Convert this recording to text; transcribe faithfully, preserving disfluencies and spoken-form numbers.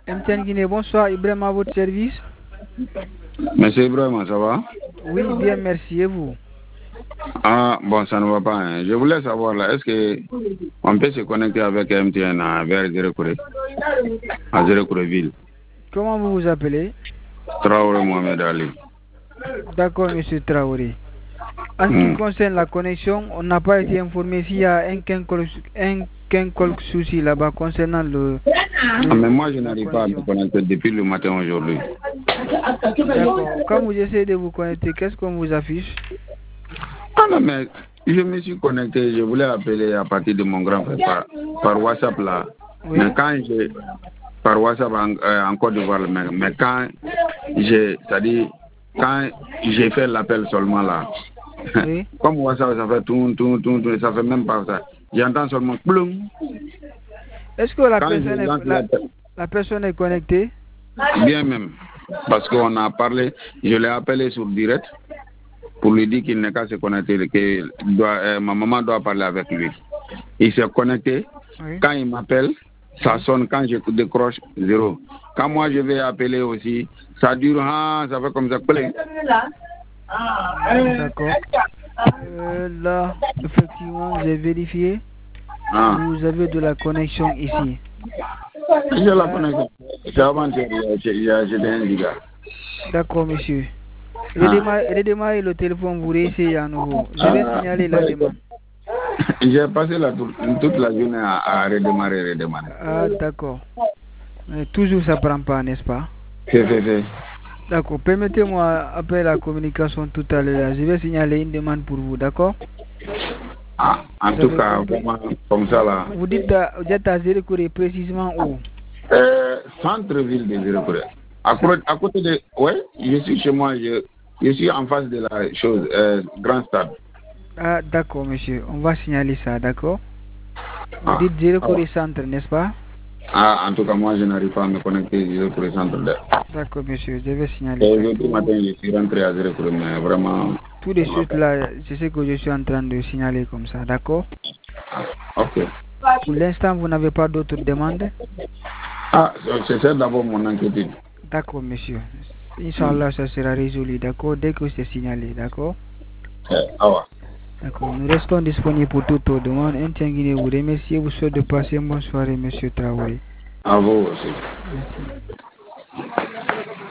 M T N Guinée, bonsoir. Ibrahim à votre service. Monsieur Ibrahim, ça va? Oui, bien, merci. Et vous? Ah, bon, ça ne va pas. Hein. Je voulais savoir là, est-ce que on peut se connecter avec M T N à, vers Zérekouré, à Zérekouréville? Comment vous vous appelez? Traoré Mohamed Ali. D'accord, monsieur Traoré. En ce qui Hmm. concerne la connexion, on n'a pas été informé s'il y a un quelconque, un quelconque souci là-bas concernant le. Ah, mais moi, je n'arrive pas à me connecter depuis le matin aujourd'hui. D'accord. Quand vous essayez de vous connecter, qu'est-ce qu'on vous affiche? Ah non, mais je me suis connecté, je voulais appeler à partir de mon grand frère par, par WhatsApp là. Oui. Mais quand j'ai. Par WhatsApp en, euh, en Côte d'Ivoire, mais, mais quand j'ai. C'est-à-dire, quand j'ai fait l'appel seulement là. Oui. Comme WhatsApp, ça fait tout, tout, tout, tout, ça fait même pas ça. J'entends seulement ploum. Est-ce que la Quand personne, est, la, la personne est connectée? Bien même. Parce qu'on a parlé, je l'ai appelé sur direct pour lui dire qu'il n'est qu'à se connecter, que doit, euh, ma maman doit parler avec lui. Il s'est connecté. Oui. Quand il m'appelle, ça sonne. Quand je décroche, zéro. Quand moi je vais appeler aussi, ça dure, ah, ça fait comme ça. D'accord. Euh, là, effectivement, j'ai vérifié. Ah. Vous avez de la connexion ici. J'ai la connexion. C'est avant-hier, j'ai un giga. D'accord, monsieur. Redémarrez, redémarrez le téléphone, vous réessayez à nouveau. Je vais Ah. signaler la demande. J'ai passé la, toute la journée à, à redémarrer, redémarrer. Ah, d'accord. Mais toujours ça prend pas, n'est-ce pas? C'est, c'est, c'est. D'accord. Permettez-moi, après la communication tout à l'heure, je vais signaler une demande pour vous, d'accord? Ah, en vous tout avez cas, compris. vraiment, comme ça là. Vous dites à, vous êtes à Zérekouéré précisément où? Euh, centre-ville de Zérekouéré. À, à côté de. Oui, je suis chez moi, je, je suis en face de la chose, euh, Grand Stade. Ah, d'accord, monsieur. On va signaler ça, d'accord? Vous Ah. dites Zérekouéré centre, n'est-ce pas? Ah, en tout cas, moi, je n'arrive pas à me connecter à Zérekouéré centre. D'accord, monsieur. Je vais signaler Et ça. aujourd'hui matin, je suis rentré à Zérekouéré, mais vraiment. Tout de suite là, c'est ce que je suis en train de signaler comme ça, d'accord? Ah, ok. Pour l'instant, vous n'avez pas d'autres demandes? Ah, c'est ça d'abord mon inquiétude. D'accord, monsieur. Inch'Allah, ça sera résolu, d'accord? Dès que c'est signalé, d'accord? Eh, ah ouais. D'accord. Nous restons disponibles pour toute autre demande. M T N Guinée vous remercie et vous souhaite de passer une bonne soirée, monsieur Traoré. À vous aussi. Merci.